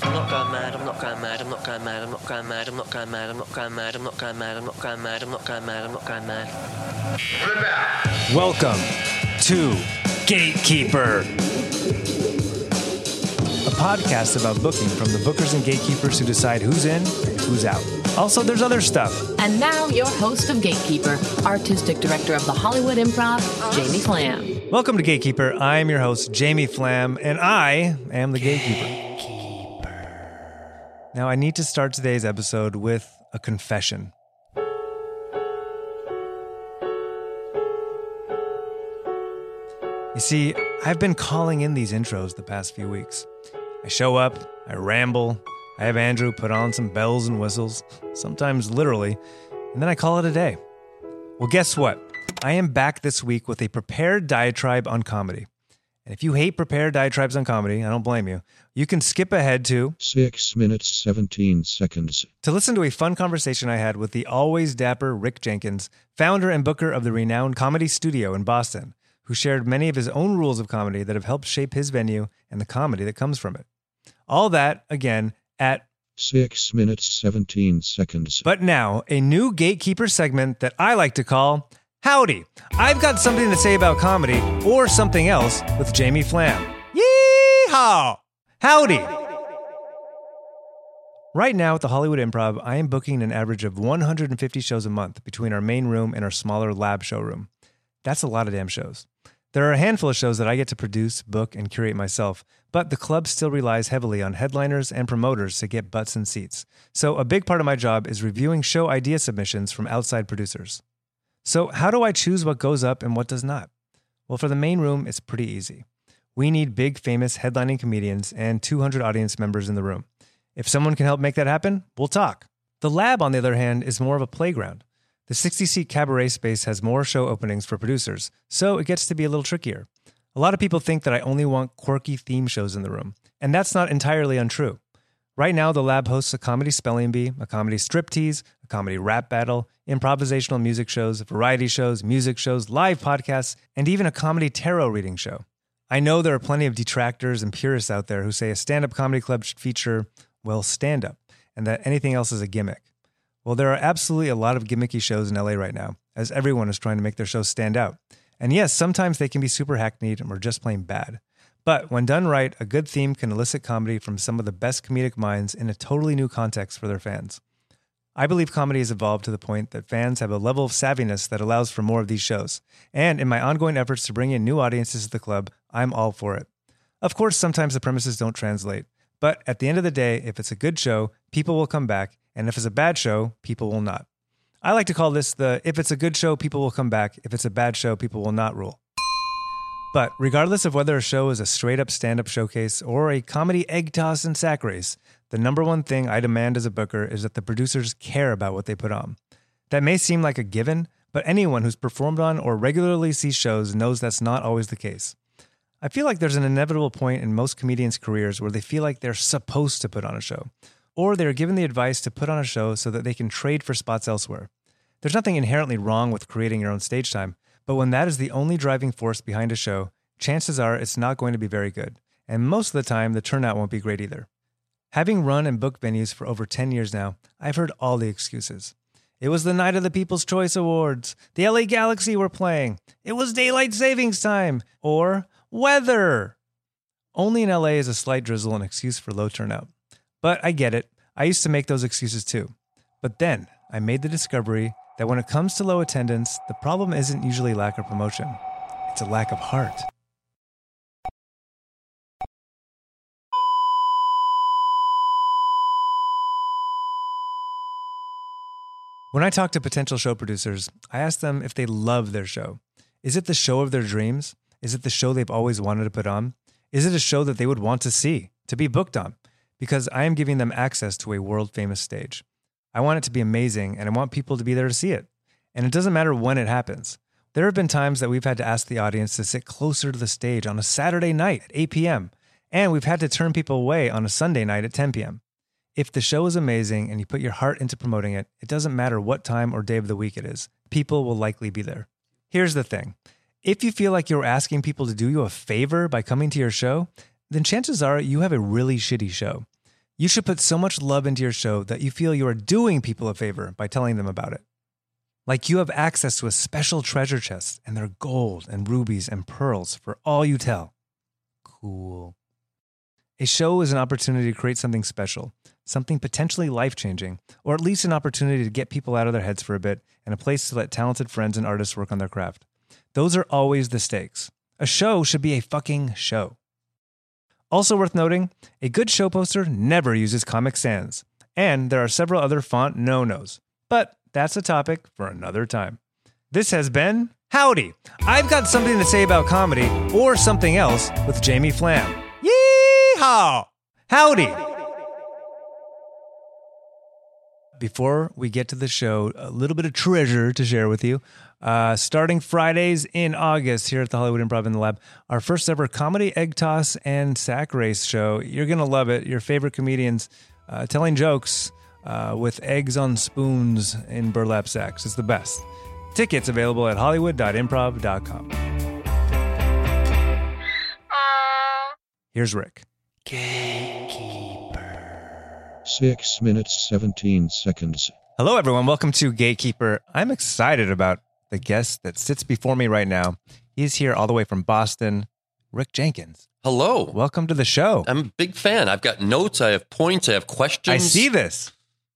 not going mad, I'm not going mad, I'm not going mad, I'm not going mad, I'm not going mad, I'm not going mad, I'm not going mad, I'm not going mad, I'm not going mad, I'm not going mad. Welcome to Gatekeeper, a podcast about booking from the bookers and gatekeepers who decide who's in and who's out. Also, there's other stuff. And now, your host of Gatekeeper, artistic director of the Hollywood Improv, Jamie Flam. Welcome to Gatekeeper. I'm your host, Jamie Flam, and I am the Gatekeeper. Now, I need to start today's episode with a confession. You see, I've been calling in these intros the past few weeks. I show up, I ramble, I have Andrew put on some bells and whistles, sometimes literally, and then I call it a day. Well, guess what? I am back this week with a prepared diatribe on comedy. And if you hate prepared diatribes on comedy, I don't blame you. You can skip ahead to 6 minutes, 17 seconds. to listen to a fun conversation I had with the always dapper Rick Jenkins, founder and booker of the renowned Comedy Studio in Boston, who shared many of his own rules of comedy that have helped shape his venue and the comedy that comes from it. All that, again, at 6 minutes, 17 seconds. But now, a new Gatekeeper segment that I like to call Howdy. I've got something to say about comedy or something else with Jamie Flam. Yee-haw! Howdy! Right now at the Hollywood Improv, I am booking an average of 150 shows a month between our main room and our smaller lab showroom. That's a lot of damn shows. There are a handful of shows that I get to produce, book, and curate myself, but the club still relies heavily on headliners and promoters to get butts in seats. So a big part of my job is reviewing show idea submissions from outside producers. So how do I choose what goes up and what does not? Well, for the main room, it's pretty easy. We need big, famous headlining comedians and 200 audience members in the room. If someone can help make that happen, we'll talk. The lab, on the other hand, is more of a playground. The 60-seat cabaret space has more show openings for producers, so it gets to be a little trickier. A lot of people think that I only want quirky theme shows in the room, and that's not entirely untrue. Right now, the lab hosts a comedy spelling bee, a comedy striptease, a comedy rap battle, improvisational music shows, variety shows, music shows, live podcasts, and even a comedy tarot reading show. I know there are plenty of detractors and purists out there who say a stand-up comedy club should feature, well, stand-up, and that anything else is a gimmick. Well, there are absolutely a lot of gimmicky shows in LA right now, as everyone is trying to make their shows stand out. And yes, sometimes they can be super hackneyed or just plain bad. But when done right, a good theme can elicit comedy from some of the best comedic minds in a totally new context for their fans. I believe comedy has evolved to the point that fans have a level of savviness that allows for more of these shows. And in my ongoing efforts to bring in new audiences to the club, I'm all for it. Of course, sometimes the premises don't translate. But at the end of the day, if it's a good show, people will come back. And if it's a bad show, people will not. I like to call this the if it's a good show, people will come back. If it's a bad show, people will not rule. But regardless of whether a show is a straight-up stand-up showcase or a comedy egg toss and sack race, the number one thing I demand as a booker is that the producers care about what they put on. That may seem like a given, but anyone who's performed on or regularly sees shows knows that's not always the case. I feel like there's an inevitable point in most comedians' careers where they feel like they're supposed to put on a show, or they're given the advice to put on a show so that they can trade for spots elsewhere. There's nothing inherently wrong with creating your own stage time, but when that is the only driving force behind a show, chances are it's not going to be very good, and most of the time the turnout won't be great either. Having run and booked venues for over 10 years now, I've heard all the excuses. It was the night of the People's Choice Awards. The LA Galaxy were playing. It was daylight savings time. Or weather. Only in LA is a slight drizzle an excuse for low turnout. But I get it. I used to make those excuses too. But then I made the discovery that when it comes to low attendance, the problem isn't usually lack of promotion. It's a lack of heart. When I talk to potential show producers, I ask them if they love their show. Is it the show of their dreams? Is it the show they've always wanted to put on? Is it a show that they would want to see, to be booked on? Because I am giving them access to a world-famous stage. I want it to be amazing, and I want people to be there to see it. And it doesn't matter when it happens. There have been times that we've had to ask the audience to sit closer to the stage on a Saturday night at 8 p.m., and we've had to turn people away on a Sunday night at 10 p.m. If the show is amazing and you put your heart into promoting it, it doesn't matter what time or day of the week it is. People will likely be there. Here's the thing. If you feel like you're asking people to do you a favor by coming to your show, then chances are you have a really shitty show. You should put so much love into your show that you feel you are doing people a favor by telling them about it. Like you have access to a special treasure chest and they're gold and rubies and pearls for all you tell. Cool. A show is an opportunity to create something special, something potentially life-changing, or at least an opportunity to get people out of their heads for a bit and a place to let talented friends and artists work on their craft. Those are always the stakes. A show should be a fucking show. Also worth noting, a good show poster never uses Comic Sans, and there are several other font no-nos. But that's a topic for another time. This has been Howdy. I've got something to say about comedy or something else with Jamie Flam. Yeehaw! Howdy. Before we get to the show, a little bit of treasure to share with you. Starting Fridays in August here at the Hollywood Improv in the Lab, our first ever comedy egg toss and sack race show. You're going to love it. Your favorite comedians telling jokes with eggs on spoons in burlap sacks. It's the best. Tickets available at hollywood.improv.com. Here's Rick. 6 minutes 17 seconds. Hello, everyone. Welcome to Gatekeeper. I'm excited about the guest that sits before me right now. He's here all the way from Boston, Rick Jenkins. Hello. Welcome to the show. I'm a big fan. I've got notes. I have points. I have questions. I see this.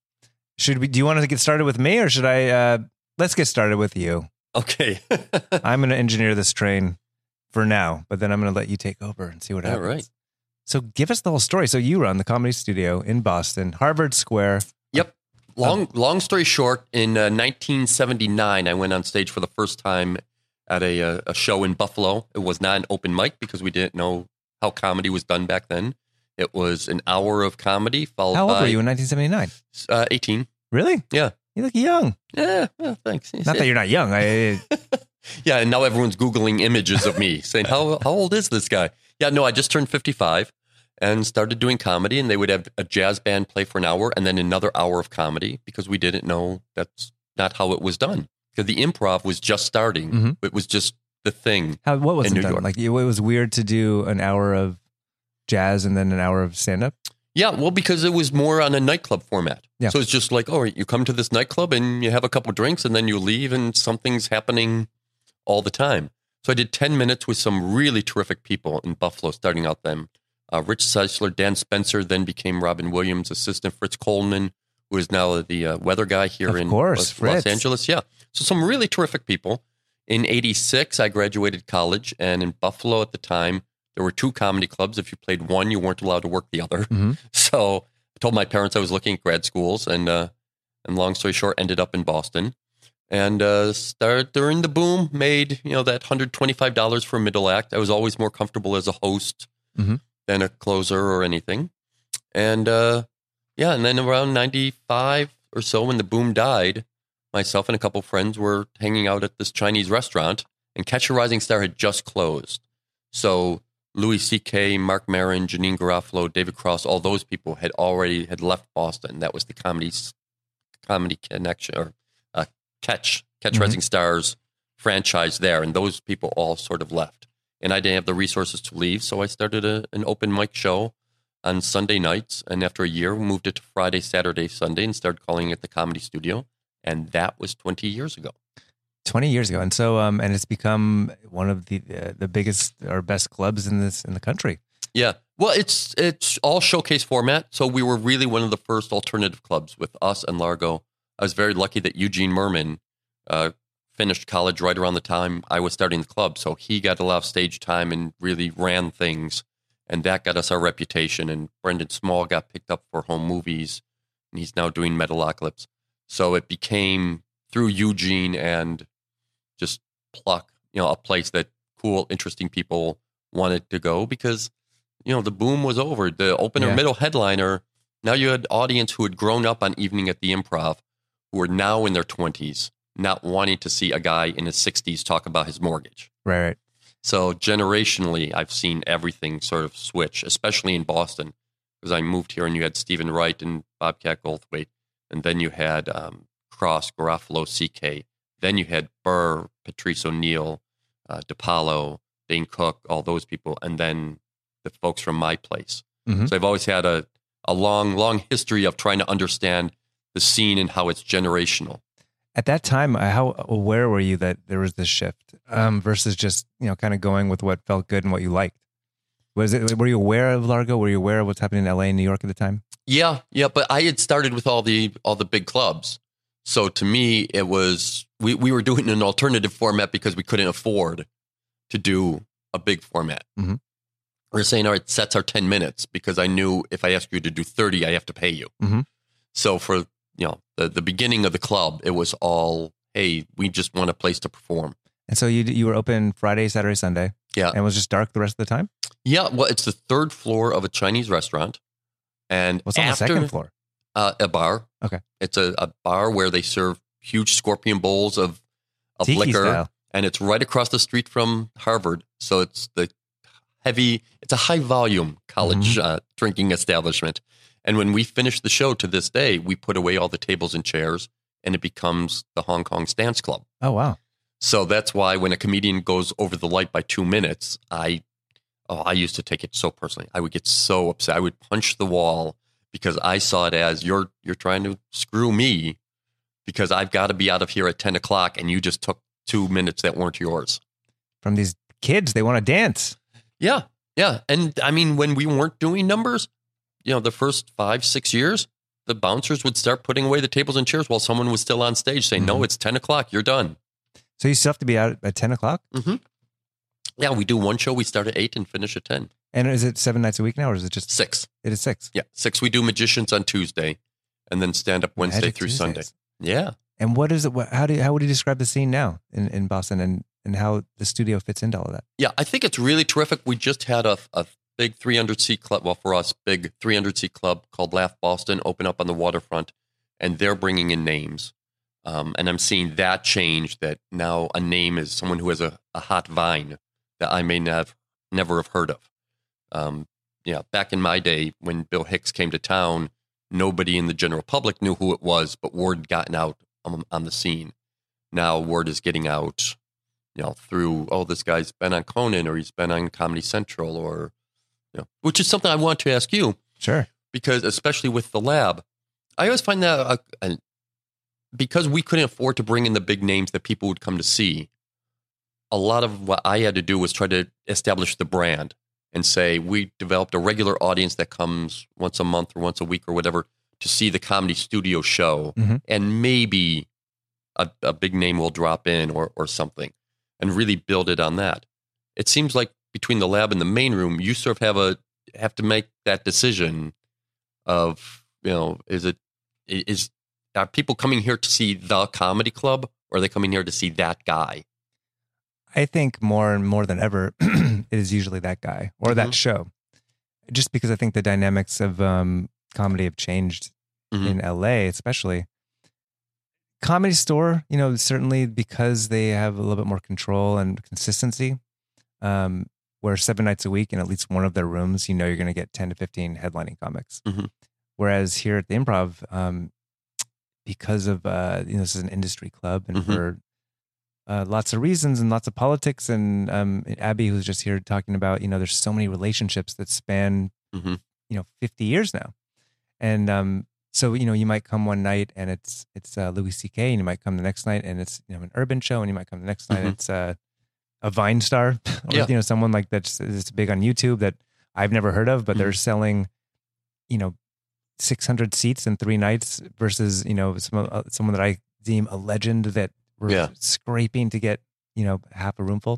Do you want to get started with me or should I? Let's get started with you. Okay. I'm going to engineer this train for now, but then I'm going to let you take over and see what happens. All right. So give us the whole story. So you run the Comedy Studio in Boston, Harvard Square. Yep. Long story short, in 1979, I went on stage for the first time at a show in Buffalo. It was not an open mic because we didn't know how comedy was done back then. It was an hour of comedy followed by... How old were you in 1979? 18. Really? Yeah. You look young. Yeah, well, thanks. Not that you're not young. Yeah, and now everyone's Googling images of me saying, how old is this guy? Yeah, no, I just turned 55 and started doing comedy, and they would have a jazz band play for an hour and then another hour of comedy because we didn't know that's not how it was done. Because the improv was just starting. Mm-hmm. It was just the thing. What was in it New done? York. Like, it was weird to do an hour of jazz and then an hour of stand-up? Yeah, well, because it was more on a nightclub format. Yeah. So it's just like, oh, you come to this nightclub and you have a couple drinks and then you leave and something's happening all the time. So I did 10 minutes with some really terrific people in Buffalo, starting out then. Rich Seisler, Dan Spencer, then became Robin Williams' assistant, Fritz Coleman, who is now the weather guy here in Los Angeles. Yeah. So some really terrific people. In 86, I graduated college, and in Buffalo at the time, there were two comedy clubs. If you played one, you weren't allowed to work the other. Mm-hmm. So I told my parents I was looking at grad schools, and long story short, ended up in Boston. And started during the boom, made that $125 for a middle act. I was always more comfortable as a host than a closer or anything. And and then around 95 or so, when the boom died, myself and a couple friends were hanging out at this Chinese restaurant, and Catch a Rising Star had just closed. So Louis C.K., Mark Maron, Janine Garofalo, David Cross, all those people had left Boston. That was the comedy connection or Catch Rising Stars franchise there, and those people all sort of left. And I didn't have the resources to leave, so I started an open mic show on Sunday nights, and after a year, we moved it to Friday, Saturday, Sunday, and started calling it the Comedy Studio, and that was 20 years ago. 20 years ago, and so and it's become one of the biggest or best clubs in the country. Yeah, well, it's all showcase format, so we were really one of the first alternative clubs with us and Largo. I was very lucky that Eugene Merman finished college right around the time I was starting the club, so he got a lot of stage time and really ran things, and that got us our reputation. And Brendan Small got picked up for home movies, and he's now doing Metalocalypse. So it became, through Eugene and just pluck, a place that cool, interesting people wanted to go because, the boom was over. The opener, middle headliner, now you had audience who had grown up on Evening at the Improv, who are now in their 20s, not wanting to see a guy in his 60s talk about his mortgage. Right. So generationally, I've seen everything sort of switch, especially in Boston, because I moved here and you had Stephen Wright and Bobcat Goldthwait, and then you had Cross, Garofalo, CK. Then you had Burr, Patrice O'Neill, DePaulo, Dane Cook, all those people, and then the folks from my place. Mm-hmm. So I've always had a a long history of trying to understand the scene and how it's generational. At that time, how aware were you that there was this shift versus just, kind of going with what felt good and what you liked? Were you aware of Largo? Were you aware of what's happening in LA and New York at the time? Yeah. But I had started with all the big clubs. So to me, it was, we were doing an alternative format because we couldn't afford to do a big format. Mm-hmm. We were saying, all right, sets are 10 minutes because I knew if I asked you to do 30, I have to pay you. Mm-hmm. So for, the beginning of the club, it was all, hey, we just want a place to perform. And so you were open Friday, Saturday, Sunday. Yeah. And it was just dark the rest of the time? Yeah. Well, it's the third floor of a Chinese restaurant. And What's on the second floor? A bar. Okay. It's a bar where they serve huge scorpion bowls of Tiki liquor. style. And it's right across the street from Harvard. So it's it's a high volume college drinking establishment. And when we finish the show to this day, we put away all the tables and chairs and it becomes the Hong Kong Stance Club. Oh, wow. So that's why when a comedian goes over the light by 2 minutes, I used to take it so personally. I would get so upset. I would punch the wall because I saw it as you're trying to screw me because I've got to be out of here at 10 o'clock and you just took 2 minutes that weren't yours. From these kids, they want to dance. Yeah. Yeah. And I mean, when we weren't doing numbers, the first 5-6 years, the bouncers would start putting away the tables and chairs while someone was still on stage saying, no, it's 10 o'clock. You're done. So you still have to be out at 10 o'clock? Mm-hmm. Yeah. We do one show. We start at 8 and finish at 10. And is it 7 nights a week now or is it just 6? It is 6. Yeah. 6. We do Magicians on Tuesday and then stand up Wednesday Magic through Tuesdays. Sunday. Yeah. And what is it? How would you describe the scene now in Boston and how the studio fits into all of that? Yeah, I think it's really terrific. We just had a big 300-seat club, well, for us, big 300-seat club called Laugh Boston open up on the waterfront, and they're bringing in names. And I'm seeing that change, that now a name is someone who has a hot vine that I may never have heard of. Back in my day when Bill Hicks came to town, nobody in the general public knew who it was, but word had gotten out on the scene. Now word is getting out, through, this guy's been on Conan or he's been on Comedy Central or, which is something I want to ask you. Sure. Because especially with the lab, I always find that because we couldn't afford to bring in the big names that people would come to see, a lot of what I had to do was try to establish the brand and say, we developed a regular audience that comes once a month or once a week or whatever to see the Comedy Studio show. Mm-hmm. And maybe a big name will drop in or something and really build it on that. It seems like between the lab and the main room, you sort of have to make that decision of, are people coming here to see the comedy club or are they coming here to see that guy? I think more and more than ever, it is usually that guy or that show. Just because I think the dynamics of comedy have changed in LA, especially. Comedy Store, certainly because they have a little bit more control and consistency, where 7 nights a week in at least one of their rooms, you're going to get 10 to 15 headlining comics. Mm-hmm. Whereas here at the Improv, because of, this is an industry club and for lots of reasons and lots of politics and Abby, who's just here talking about, there's so many relationships that span, 50 years now. And so, you might come one night and it's Louis C.K. and you might come the next night and it's, an urban show and you might come the next night and it's a Vine star or, someone like that's big on YouTube that I've never heard of, but they're selling, 600 seats in 3 nights versus, someone that I deem a legend that we're scraping to get, half a room full.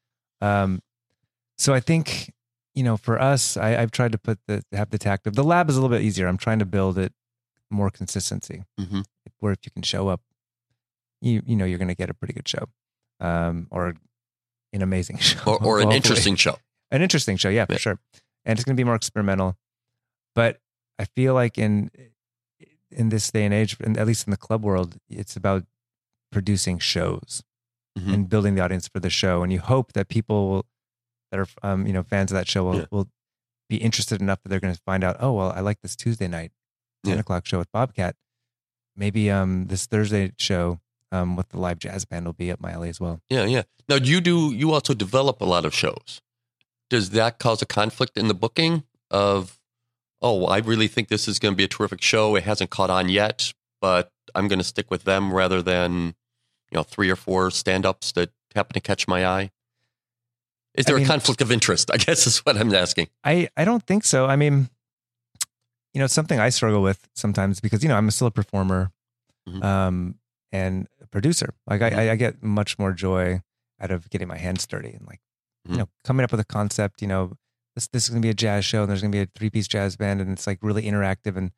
So I think, for us, I've tried to have the tact of the lab is a little bit easier. I'm trying to build it more consistency where if you can show up, you're going to get a pretty good show, or an amazing show or an interesting show. An interesting show. Yeah, for sure. And it's going to be more experimental, but I feel like in this day and age, and at least in the club world, it's about producing shows and building the audience for the show. And you hope that people that are, fans of that show will be interested enough that they're going to find out, oh, well, I like this Tuesday night, 10 o'clock show with Bobcat. Maybe this Thursday show with the live jazz band will be up my alley as well. Yeah, yeah. Now, you also develop a lot of shows. Does that cause a conflict in the booking of oh, I really think this is going to be a terrific show. It hasn't caught on yet, but I'm going to stick with them rather than, 3 or 4 stand-ups that happen to catch my eye? Is there a conflict of interest? I guess is what I'm asking. I don't think so. I mean, it's something I struggle with sometimes because, I'm still a performer and a producer. Like I get much more joy out of getting my hands dirty and like, coming up with a concept, this is going to be a jazz show and there's going to be a 3-piece jazz band and it's like really interactive. And,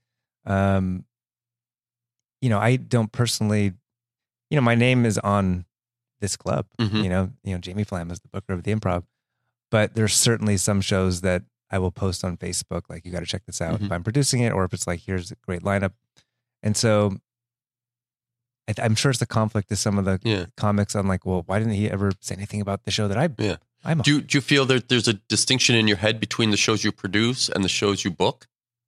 I don't personally, my name is on this club, Jamie Flam is the booker of the Improv, but there's certainly some shows that I will post on Facebook. Like, you got to check this out if I'm producing it, or if it's like, here's a great lineup. And so I'm sure it's the conflict to some of the comics. I'm like, well, why didn't he ever say anything about the show that I'm on? Do you feel that there's a distinction in your head between the shows you produce and the shows you book?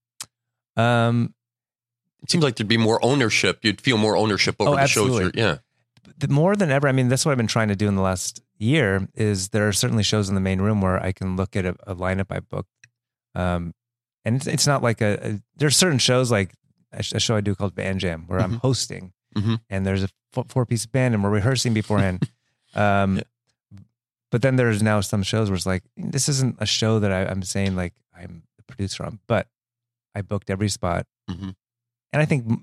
It seems like there'd be more ownership. You'd feel more ownership over the shows. More than ever. I mean, that's what I've been trying to do in the last year is there are certainly shows in the main room where I can look at a lineup I booked. And it's not like there's certain shows like a show I do called Band Jam where I'm hosting and there's a 4-piece band and we're rehearsing beforehand. But then there's now some shows where it's like, this isn't a show that I'm saying like I'm the producer on, but I booked every spot. And I think,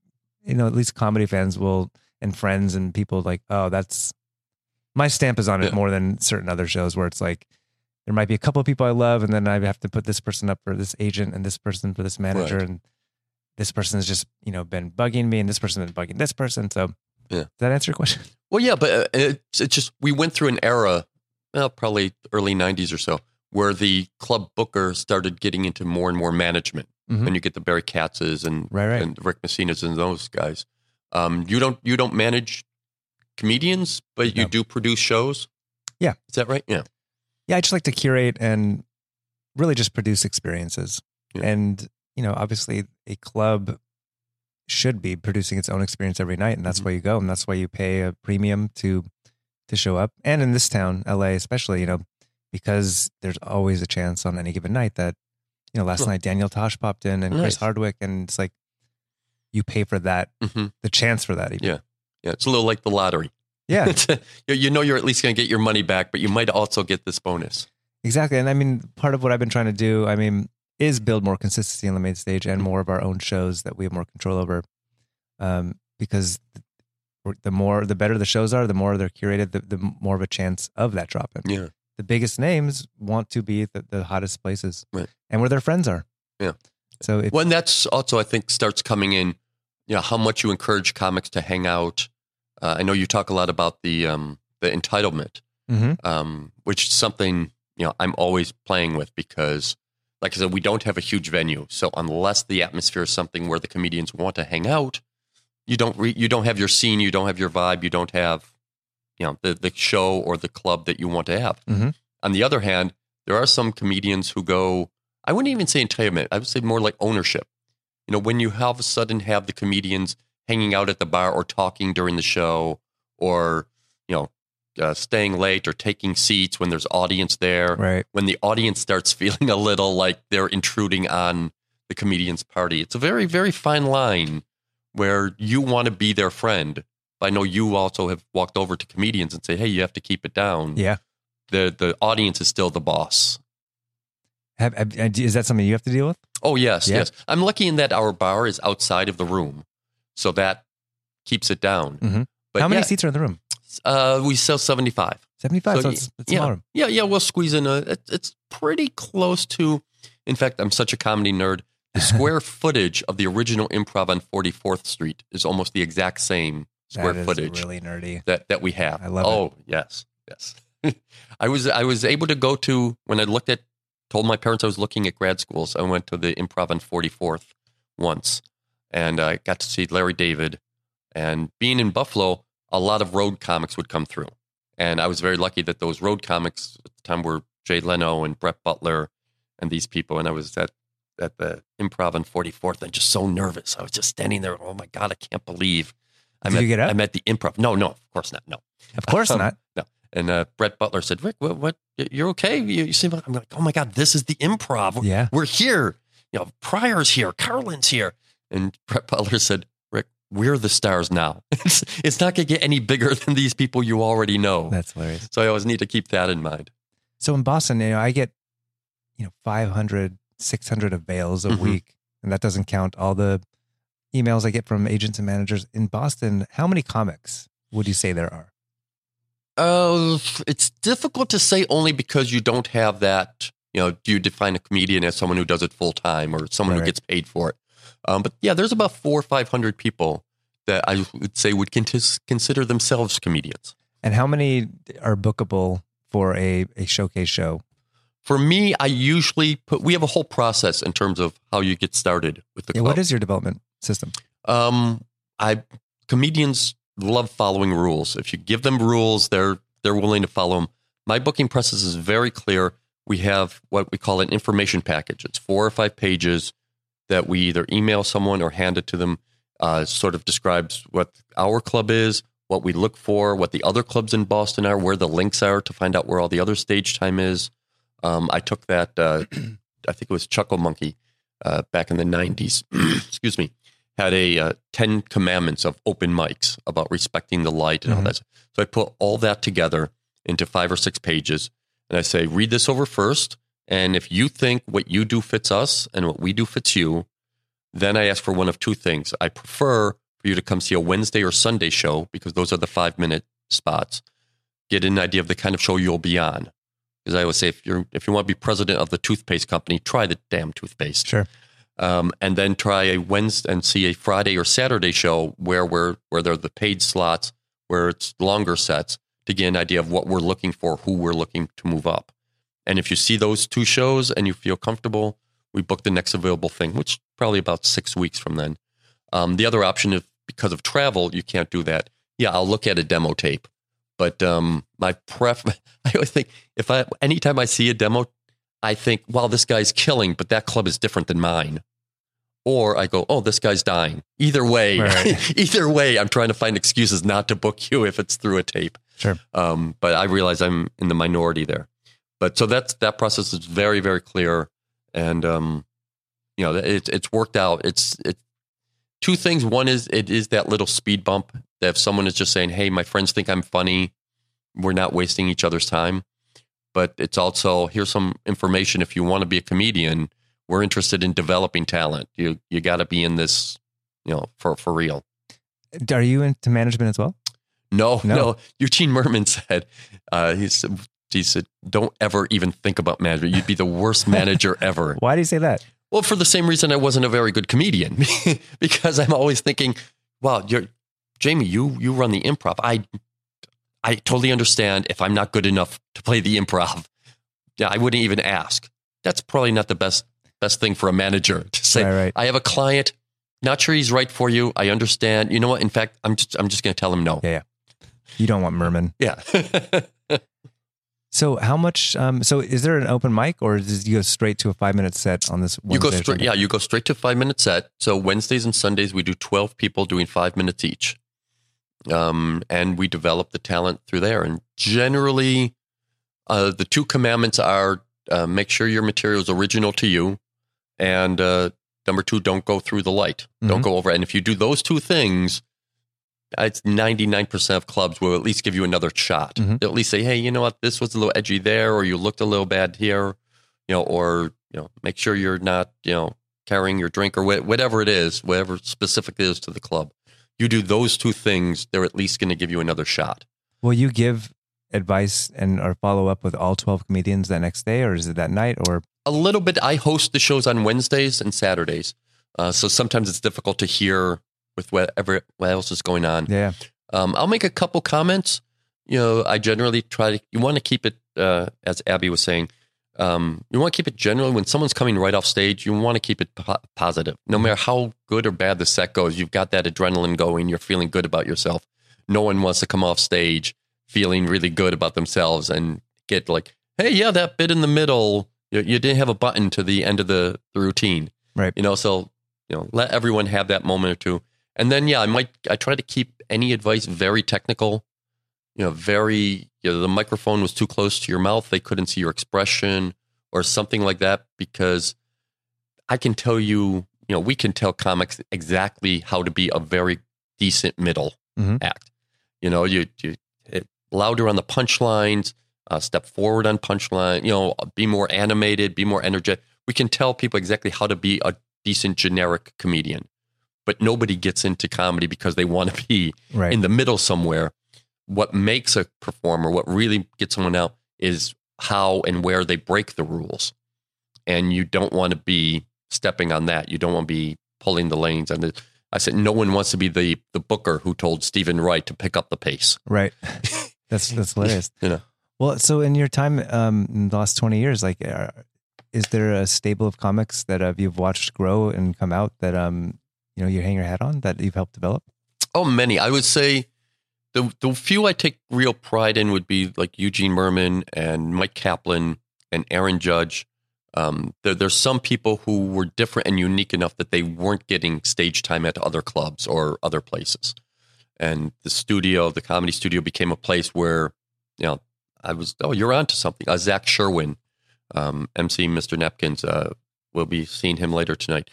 at least comedy fans and friends and people like, oh, that's my stamp is on it more than certain other shows where it's like, there might be a couple of people I love and then I have to put this person up for this agent and this person for this manager. Right. And this person has just, been bugging me and this person has been bugging this person. So does that answer your question? Well, yeah, but it's just, we went through an era, probably early 90s or so, where the club booker started getting into more and more management. And you get the Barry Katzes and Rick Messinas and those guys. You don't manage comedians, but you do produce shows. Yeah, is that right? Yeah. I just like to curate and really just produce experiences. Yeah. And obviously, a club should be producing its own experience every night, and that's why you go, and that's why you pay a premium to show up. And in this town, LA, especially, because there's always a chance on any given night that. Last night Daniel Tosh popped in and Chris Hardwick, and it's like you pay for that, the chance for that. Even. Yeah, it's a little like the lottery. Yeah, you're at least going to get your money back, but you might also get this bonus. Exactly, and I mean, part of what I've been trying to do, is build more consistency on the main stage and more of our own shows that we have more control over, because the better the shows are, the more they're curated, the more of a chance of that dropping. Yeah. The biggest names want to be the hottest places and where their friends are. Yeah. So and that's also, I think, starts coming in, how much you encourage comics to hang out. I know you talk a lot about the entitlement, which is something, I'm always playing with because, like I said, we don't have a huge venue. So unless the atmosphere is something where the comedians want to hang out, you don't have your scene, you don't have your vibe, you don't have the show or the club that you want to have. On the other hand, there are some comedians who go, I wouldn't even say entitlement, I would say more like ownership. When you all of a sudden have the comedians hanging out at the bar or talking during the show or, staying late or taking seats when there's audience there. Right. When the audience starts feeling a little like they're intruding on the comedian's party. It's a very, very fine line where you want to be their friend. I know you also have walked over to comedians and say, hey, you have to keep it down. Yeah. The audience is still the boss. Is that something you have to deal with? Oh, yes. I'm lucky in that our bar is outside of the room. So that keeps it down. But how many seats are in the room? We sell 75. 75, so it's a small room. Yeah, we'll squeeze in it's pretty close to, in fact, I'm such a comedy nerd. The square footage of the original Improv on 44th Street is almost the exact same square footage. Really nerdy. That we have. I love it. Oh, yes. I was able to go to, when I told my parents I was looking at grad schools, I went to the Improv on 44th once, and I got to see Larry David. And being in Buffalo, a lot of road comics would come through. And I was very lucky that those road comics at the time were Jay Leno and Brett Butler and these people. And I was at the Improv on 44th and just so nervous. I was just standing there. Oh my God, I can't believe Did you get up? I'm at the Improv. No, of course not. No. Of course not. No. And Brett Butler said, Rick, what you're okay? You seem like, I'm like, oh my God, this is the Improv. Yeah. We're here. Pryor's here, Carlin's here. And Brett Butler said, Rick, we're the stars now. It's not going to get any bigger than these people you already know. That's hilarious. So I always need to keep that in mind. So in Boston, I get, 500, 600 avails a week. And that doesn't count all the emails I get from agents and managers. In Boston, how many comics would you say there are? It's difficult to say only because you don't have that. Do you define a comedian as someone who does it full time or someone who gets paid for it? But yeah, there's about 400 or 500 people that I would say would consider themselves comedians. And how many are bookable for a showcase show? For me, I usually we have a whole process in terms of how you get started with the club. What is your development system? Comedians love following rules. If you give them rules, they're willing to follow them. My booking process is very clear. We have what we call an information package. It's 4 or 5 pages that we either email someone or hand it to them. Sort of describes what our club is, what we look for, what the other clubs in Boston are, where the links are to find out where all the other stage time is. I took that, I think it was Chuckle Monkey back in the 90s, excuse me, had a 10 commandments of open mics about respecting the light and all that. So I put all that together into 5 or 6 pages. And I say, read this over first. And if you think what you do fits us and what we do fits you, then I ask for one of 2 things. I prefer for you to come see a Wednesday or Sunday show because those are the 5-minute spots. Get an idea of the kind of show you'll be on. Because I always say, if you want to be president of the toothpaste company, try the damn toothpaste. Sure. And then try a Wednesday and see a Friday or Saturday show where there are the paid slots, where it's longer sets to get an idea of what we're looking for, who we're looking to move up. And if you see those 2 shows and you feel comfortable, we book the next available thing, which is probably about 6 weeks from then. The other option, if because of travel, you can't do that. Yeah, I'll look at a demo tape. But I always think anytime I see a demo, I think, wow, this guy's killing, but that club is different than mine. Or I go, oh, this guy's dying. Either way, either way, I'm trying to find excuses not to book you if it's through a tape. Sure. But I realize I'm in the minority there. But so that process is very, very clear. And, it's worked out. It's 2 things. One is it is that little speed bump that if someone is just saying, hey, my friends think I'm funny, we're not wasting each other's time. But it's also, here's some information. If you want to be a comedian, we're interested in developing talent. You got to be in this, for real. Are you into management as well? No. Eugene Merman said, he said, don't ever even think about management. You'd be the worst manager ever. Why do you say that? Well, for the same reason I wasn't a very good comedian, because I'm always thinking, wow, Jamie, you run the improv. I totally understand if I'm not good enough to play the improv. Yeah, I wouldn't even ask. That's probably not the best thing for a manager to say. Right. I have a client, not sure he's right for you. I understand. You know what? In fact, I'm just going to tell him no. Yeah. You don't want Merman. Yeah. So how much? So is there an open mic, or does you go straight to a 5-minute set on this Wednesday? You go straight to a 5-minute set. So Wednesdays and Sundays we do 12 people doing 5 minutes each, and we develop the talent through there. And generally, the 2 commandments are make sure your material is original to you, and number 2, don't go through the light, don't go over. And if you do those 2 things, it's 99% of clubs will at least give you another shot. They'll at least say, hey, you know what, this was a little edgy there, or you looked a little bad here, or make sure you're not, carrying your drink or whatever it is, whatever specific it is to the club. You do those 2 things, they're at least going to give you another shot. Will you give advice or follow up with all 12 comedians that next day, or is it that night? Or a little bit. I host the shows on Wednesdays and Saturdays, so sometimes it's difficult to hear with what else is going on. Yeah. I'll make a couple comments. I generally you want to keep it, as Abby was saying, you want to keep it general. When someone's coming right off stage, you want to keep it positive. No matter how good or bad the set goes, you've got that adrenaline going. You're feeling good about yourself. No one wants to come off stage feeling really good about themselves and get like, hey, yeah, that bit in the middle, you didn't have a button to the end of the routine. Right. So, let everyone have that moment or 2. And then, I try to keep any advice very technical, the microphone was too close to your mouth. They couldn't see your expression or something like that, because I can tell you, we can tell comics exactly how to be a very decent middle act. You louder on the punchlines, step forward on punchline, be more animated, be more energetic. We can tell people exactly how to be a decent generic comedian, but nobody gets into comedy because they want to be in the middle somewhere. What makes a performer, what really gets someone out is how and where they break the rules. And you don't want to be stepping on that. You don't want to be pulling the lanes. And I said, no one wants to be the booker who told Stephen Wright to pick up the pace. Right. That's hilarious. Well, so in your time in the last 20 years, like, is there a stable of comics that you've watched grow and come out that you hang your hat on, that you've helped develop? Oh, many. I would say the few I take real pride in would be like Eugene Merman and Mike Kaplan and Aaron Judge. There's some people who were different and unique enough that they weren't getting stage time at other clubs or other places. And the comedy studio became a place where, I was, you're onto something. Zach Sherwin, MC Mr. Nepkins, we'll be seeing him later tonight.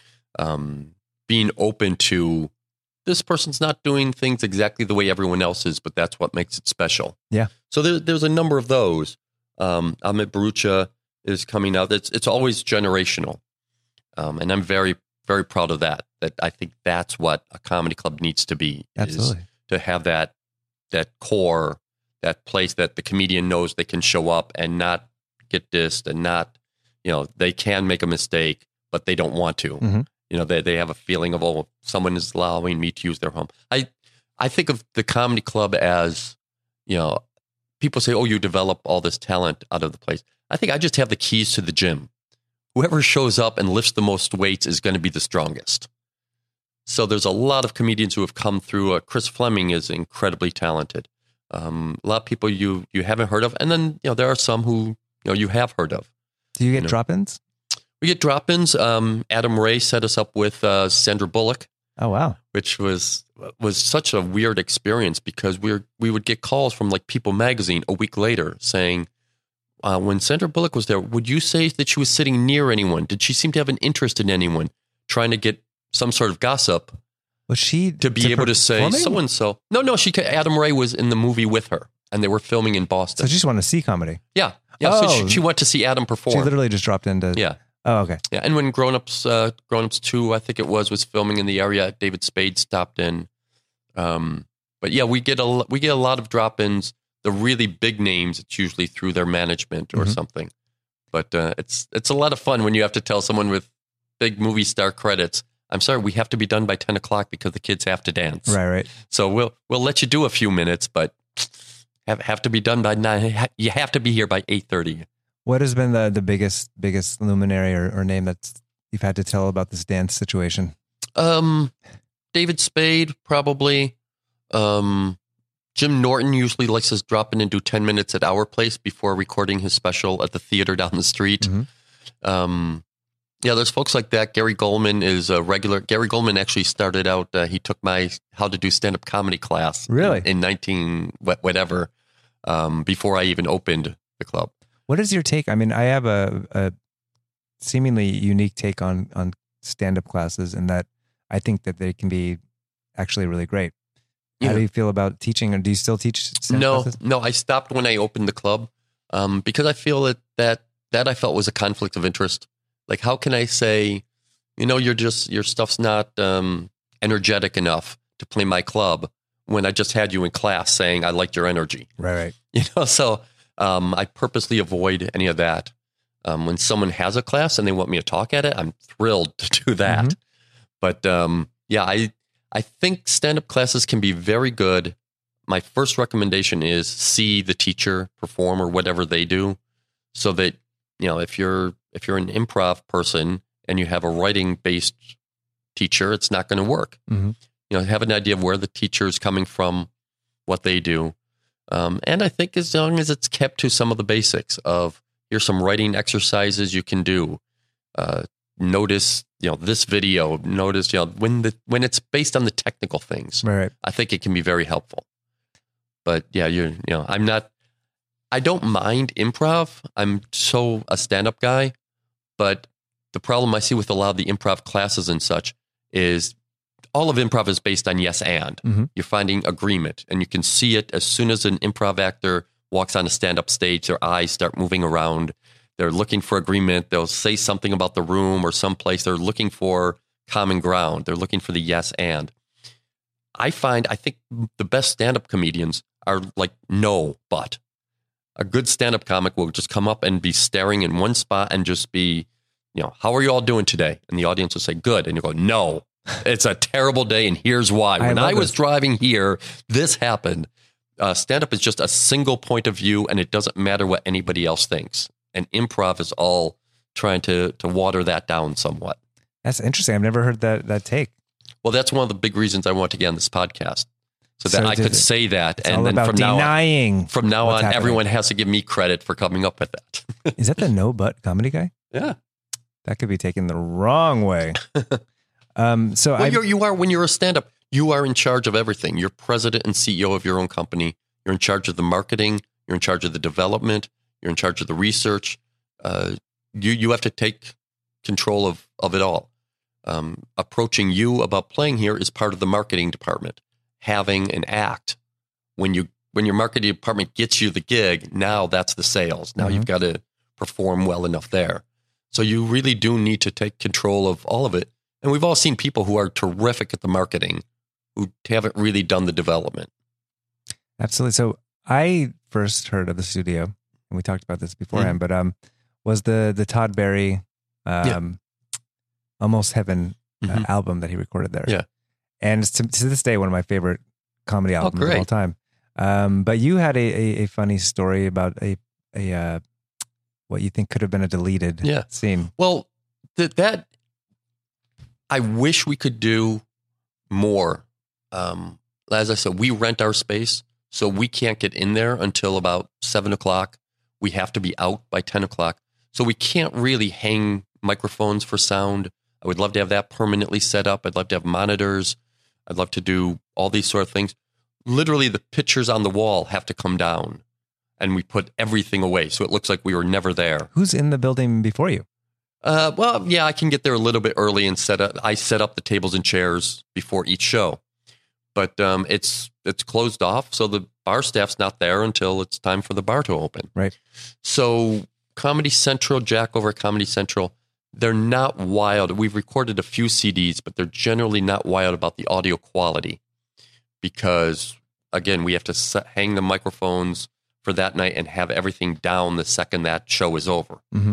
Being open to, this person's not doing things exactly the way everyone else is, but that's what makes it special. Yeah. So there's a number of those. Amit Barucha is coming out. It's always generational. And I'm very, very proud of that. That I think that's what a comedy club needs to be. Absolutely. Is to have that core, that place that the comedian knows they can show up and not get dissed and not, they can make a mistake, but they don't want to. Mm-hmm. They have a feeling of, someone is allowing me to use their home. I think of the comedy club as, people say, you develop all this talent out of the place. I think I just have the keys to the gym. Whoever shows up and lifts the most weights is going to be the strongest. So there's a lot of comedians who have come through. Chris Fleming is incredibly talented. A lot of people you haven't heard of. And then, there are some who, you have heard of. Do you get drop-ins? We get drop-ins. Adam Ray set us up with Sandra Bullock. Oh, wow. Which was such a weird experience because we would get calls from like People Magazine a week later saying, when Sandra Bullock was there, would you say that she was sitting near anyone? Did she seem to have an interest in anyone? Trying to get some sort of gossip. Was she to be able to say so-and-so? No, Adam Ray was in the movie with her and they were filming in Boston. So she just wanted to see comedy? Yeah. So she went to see Adam perform. She literally just dropped into... Yeah. Oh, okay. Yeah, and when Grown Ups 2, I think it was filming in the area, David Spade stopped in. But yeah, we get a lot of drop-ins. The really big names, it's usually through their management or something. But it's a lot of fun when you have to tell someone with big movie star credits, I'm sorry, we have to be done by 10 o'clock because the kids have to dance. Right. So we'll let you do a few minutes, but have to be done by 9. You have to be here by 8:30. What has been the biggest luminary or name that you've had to tell about this dance situation? David Spade, probably. Jim Norton usually likes to drop in and do 10 minutes at our place before recording his special at the theater down the street. Mm-hmm. Yeah, there's folks like that. Gary Goldman is a regular. Gary Goldman actually started out, he took my how to do stand-up comedy class. Really? In 19 whatever, before I even opened the club. What is your take? I mean, I have a seemingly unique take on stand-up classes in that I think that they can be actually really great. How do you feel about teaching, or do you still teach stand-up classes? No, I stopped when I opened the club because I feel that I felt was a conflict of interest. Like, how can I say, your stuff's not energetic enough to play my club when I just had you in class saying I liked your energy? Right. So I purposely avoid any of that. When someone has a class and they want me to talk at it, I'm thrilled to do that. Mm-hmm. But I think stand-up classes can be very good. My first recommendation is see the teacher perform or whatever they do, so that if you're an improv person and you have a writing-based teacher, it's not going to work. Mm-hmm. Have an idea of where the teacher is coming from, what they do. And I think as long as it's kept to some of the basics of, here's some writing exercises you can do. Notice, this video, notice, when it's based on the technical things, right. I think it can be very helpful. But yeah, I don't mind improv. I'm so a stand-up guy, but the problem I see with a lot of the improv classes and such is all of improv is based on yes and. Mm-hmm. You're finding agreement, and you can see it as soon as an improv actor walks on a stand-up stage, their eyes start moving around. They're looking for agreement. They'll say something about the room or someplace. They're looking for common ground. They're looking for the yes and. I think the best stand-up comedians are like no, but. A good stand-up comic will just come up and be staring in one spot and just be, how are you all doing today? And the audience will say, good. And you go, no, it's a terrible day, and here's why. When I was driving here, this happened. Stand-up is just a single point of view, and it doesn't matter what anybody else thinks. And improv is all trying to water that down somewhat. That's interesting. I've never heard that take. Well, that's one of the big reasons I want to get on this podcast. So that I could say that, and then from now on, everyone has to give me credit for coming up with that. Is that the no but comedy guy? Yeah, that could be taken the wrong way. You are when you're a stand-up, you are in charge of everything. You're president and CEO of your own company. You're in charge of the marketing. You're in charge of the development. You're in charge of the research. You have to take control of it all. Approaching you about playing here is part of the marketing department. Having an act when your marketing department gets you the gig, now that's the sales. Now you've got to perform well enough there. So you really do need to take control of all of it. And we've all seen people who are terrific at the marketing who haven't really done the development. Absolutely. So I first heard of the studio, and we talked about this beforehand, but was the Todd Barry Almost Heaven album that he recorded there. Yeah. And it's to this day, one of my favorite comedy albums of all time. But you had a funny story about a what you think could have been a deleted scene. Well, that I wish we could do more. As I said, we rent our space, so we can't get in there until about 7:00. We have to be out by 10:00. So we can't really hang microphones for sound. I would love to have that permanently set up. I'd love to have monitors. I'd love to do all these sort of things. Literally, the pictures on the wall have to come down, and we put everything away, so it looks like we were never there. Who's in the building before you? I can get there a little bit early and I set up the tables and chairs before each show. But it's closed off, so the bar staff's not there until it's time for the bar to open. Right. So Comedy Central, Jack over at Comedy Central, they're not wild. We've recorded a few CDs, but they're generally not wild about the audio quality because, again, we have to hang the microphones for that night and have everything down the second that show is over. Mm-hmm.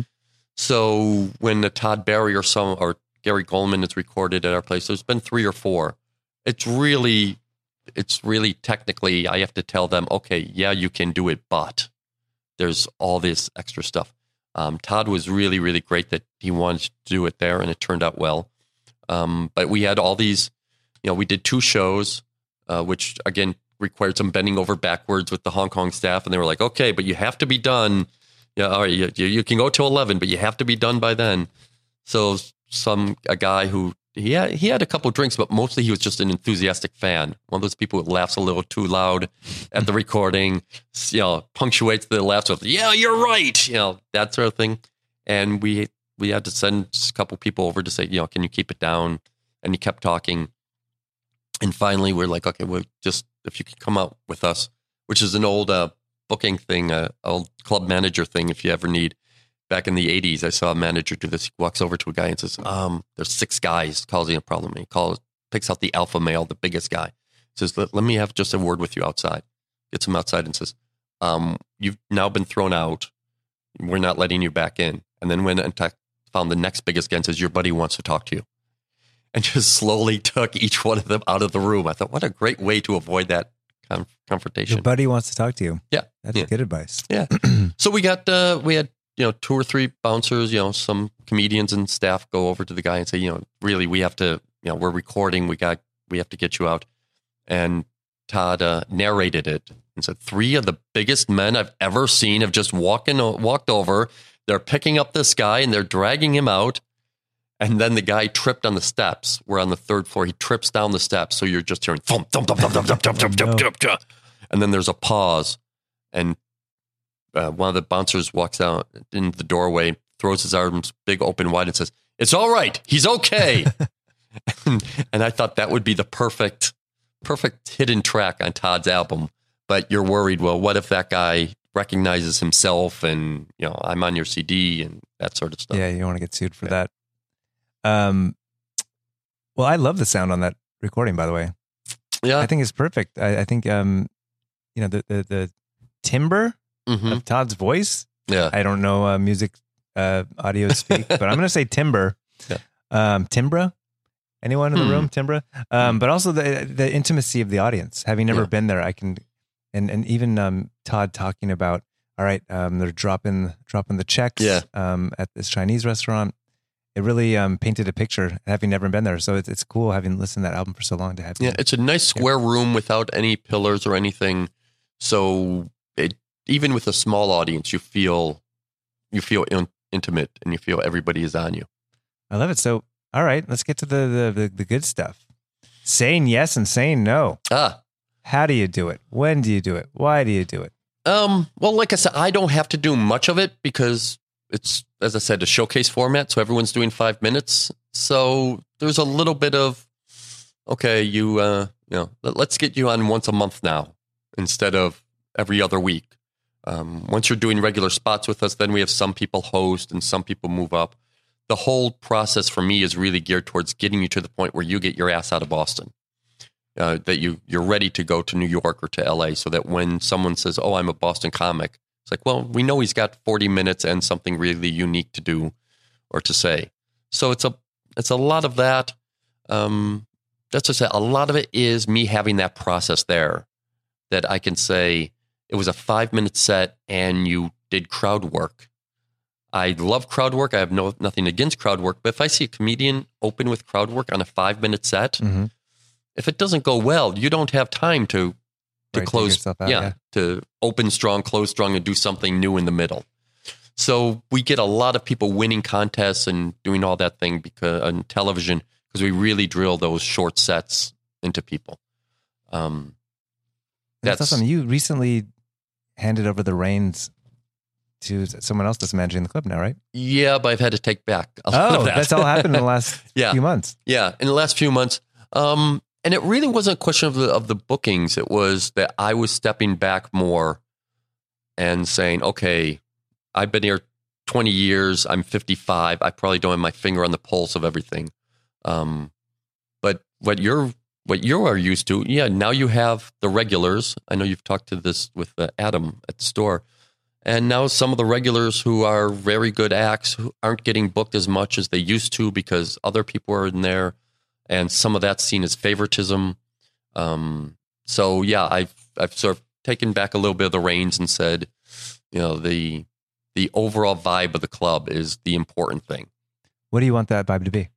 So when the Todd Barry or Gary Goldman is recorded at our place, there's been 3 or 4. It's really technically, I have to tell them, okay, yeah, you can do it, but there's all this extra stuff. Todd was really, really great that he wanted to do it there, and it turned out well. But we had all these, we did 2 shows, which again required some bending over backwards with the Hong Kong staff, and they were like, okay, but you have to be done. Yeah, all right, you can go till 11, but you have to be done by then. So a guy who he had a couple of drinks, but mostly he was just an enthusiastic fan. One of those people who laughs a little too loud at the recording, punctuates the laughs with, yeah, you're right, that sort of thing. And we had to send a couple people over to say, can you keep it down? And he kept talking. And finally, we're like, okay, if you could come out with us, which is an old booking thing, old club manager thing, if you ever need. Back in the 80s, I saw a manager do this. He walks over to a guy and says, there's 6 guys causing a problem. He picks out the alpha male, the biggest guy. Says, let me have just a word with you outside. Gets him outside and says, you've now been thrown out. We're not letting you back in. And then went and found the next biggest guy and says, your buddy wants to talk to you. And just slowly took each one of them out of the room. I thought, what a great way to avoid that confrontation. Your buddy wants to talk to you. Yeah. That's good advice. Yeah. So we had 2 or 3 bouncers, some comedians and staff go over to the guy and say, really, we have to, we're recording. We have to get you out. And Todd narrated it and said, 3 of the biggest men I've ever seen have just walked over. They're picking up this guy and they're dragging him out. And then the guy tripped on the steps. We're on the 3rd floor. He trips down the steps. So you're just hearing thump, thump, thump, thump, thump, thump, thump, thump, thump, thump. And then there's a pause. And one of the bouncers walks out in the doorway, throws his arms big open wide and says, It's all right. He's okay. And I thought that would be the perfect hidden track on Todd's album. But you're worried, well, what if that guy recognizes himself and, I'm on your CD and that sort of stuff. Yeah, you don't want to get sued for that. Well, I love the sound on that recording, by the way. Yeah. I think it's perfect. I think, the timbre of Todd's voice. Yeah. I don't know music audio speak, but I'm going to say timbre. Yeah. Timbre? Anyone in the room? Timbre? But also the intimacy of the audience. Having never been there, I can, and even Todd talking about, all right, they're dropping the checks at this Chinese restaurant. It really painted a picture, having never been there. So it's cool having listened to that album for so long to have. Yeah, it's a nice square room without any pillars or anything. So even with a small audience, you feel intimate and you feel everybody is on you. I love it. So, all right, let's get to the good stuff. Saying yes and saying no. How do you do it? When do you do it? Why do you do it? Well, like I said, I don't have to do much of it because it's, as I said, a showcase format. So everyone's doing 5 minutes. So there's a little bit of, okay, let's get you on once a month now instead of every other week. Once you're doing regular spots with us, then we have some people host and some people move up. The whole process for me is really geared towards getting you to the point where you get your ass out of Boston. That you're ready to go to New York or to LA, so that when someone says, "Oh, I'm a Boston comic," it's like, well, we know he's got 40 minutes and something really unique to do or to say. So it's a lot of that. That's just a lot of it is me having that process there, that I can say it was a 5-minute set and you did crowd work. I love crowd work. I have nothing against crowd work, but if I see a comedian open with crowd work on a 5-minute set. If it doesn't go well, you don't have time to close, to open strong, close strong, and do something new in the middle. So we get a lot of people winning contests and doing all that thing on television because we really drill those short sets into people. That's awesome. You recently handed over the reins to someone else that's managing the club now, right? Yeah, but I've had to take back a lot of that. That's all happened in the last few months. Yeah, in the last few months. And it really wasn't a question of the bookings. It was that I was stepping back more and saying, okay, I've been here 20 years. I'm 55. I probably don't have my finger on the pulse of everything. But what you are used to, now you have the regulars. I know you've talked to this with Adam at the store. And now some of the regulars who are very good acts who aren't getting booked as much as they used to because other people are in there. And some of that's seen as favoritism. So yeah, I've sort of taken back a little bit of the reins and said, the overall vibe of the club is the important thing. What do you want that vibe to be?